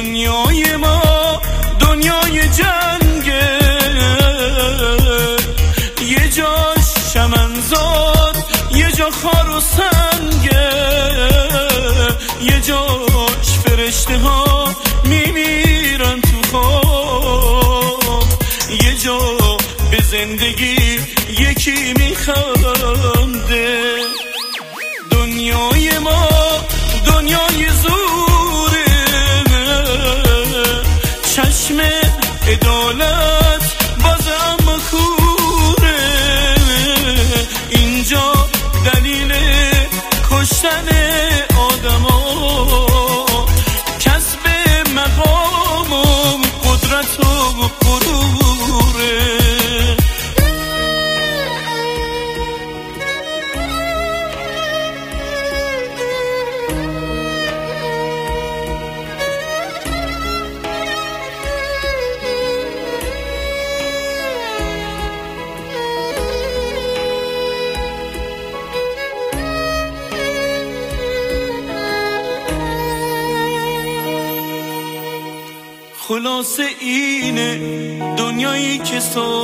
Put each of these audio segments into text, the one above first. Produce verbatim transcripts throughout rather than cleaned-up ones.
دنیای ما دنیای جنگه، یه جاش چمنزار، یه جا خار و سنگه، یه جاش فرشته ها میمیرن تو خواب، یه جا به زندگی یکی میخنده. دنیای ما دنیای زوره، چشم عدالت بازم کوره، اینجا دلیل کشتن آدما کسب مقام و قدرت و غروره. خلاصه اینه دنیایی که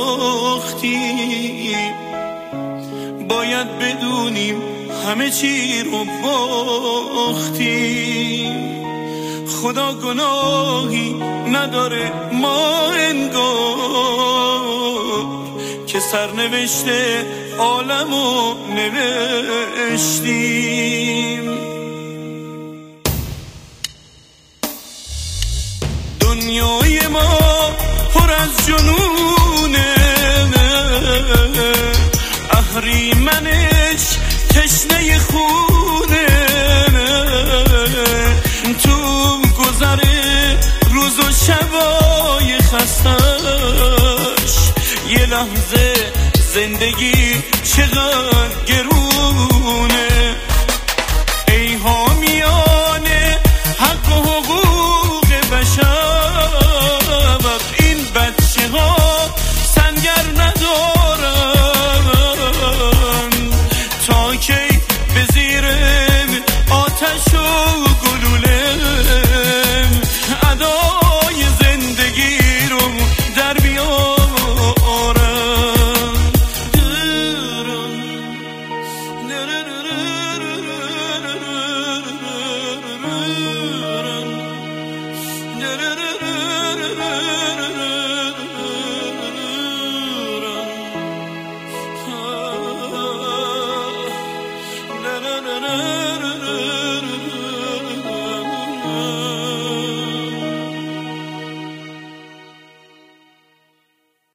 ساختیم، باید بدونیم همه چی رو باختیم. خدا گناهی نداره ما انگار که سرنوشته عالمو نوشتیم. دنیای ما پر از جنونه، اهریمنش تشنه خونه، تو گذره روز و شبای خستش یه لحظه زندگی چقدر گرونه.